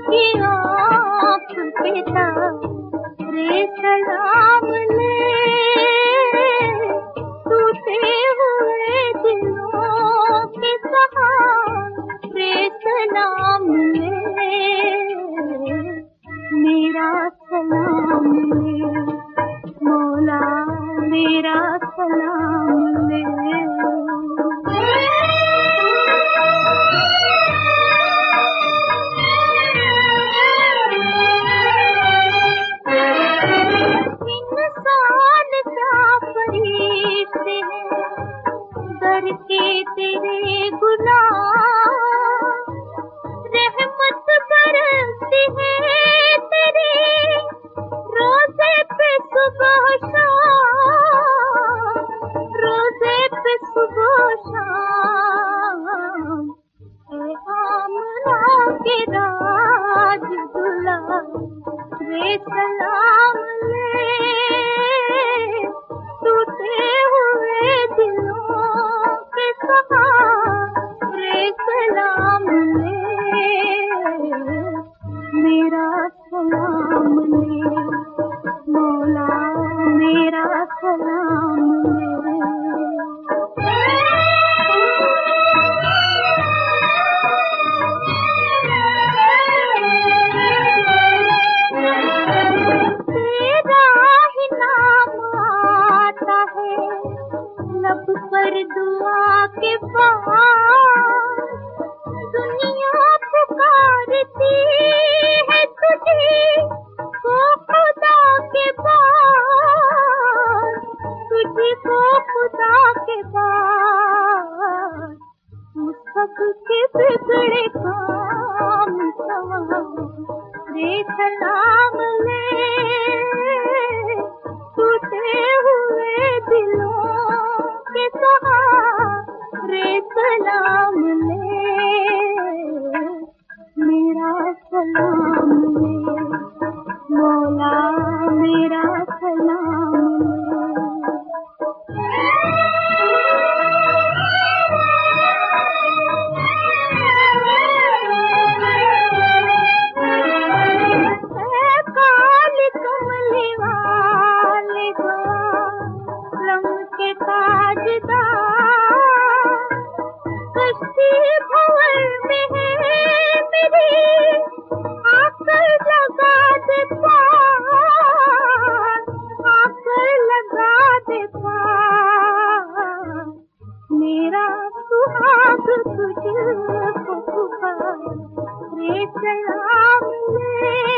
की आँख पे तारे सलाम ले, टूटे हुए दिलों के सहारे सलाम ले, मेरा सलाम ले मौला, मेरा सलाम ले। इंसान क्या फरिश्ते हैं दर के तेरे गुलाम, रहमत बरसती है तेरे रोज़े पे सुबह शाम, रोज़े पे सुबह शाम। ऐ आमना के राज दुलारे सलाम ले, टूटे हुए दिलों के सहारे सलाम ले, मेरा सलाम ले मौला, मेरा सलाम ले। तेरा ही नाम आता है लब पर दुआ के बाद, दुनिया पुकारती है तुझे को खुदा के बाद, तुझको खुदा के बाद। तू सबके बिगड़े काम रे सलाम ले, टूटे हुए दिलों के सहारे सलाम ले, मेरा सलाम ले मौला, मेरा सलाम ले। काली कमली वाले लम के ताजदार, कश्ती भंवर में है मेरी, आकर लगा दे पार, आकर लगा दे पार। मेरा सुहाग तुझको पुकारे सलाम ले,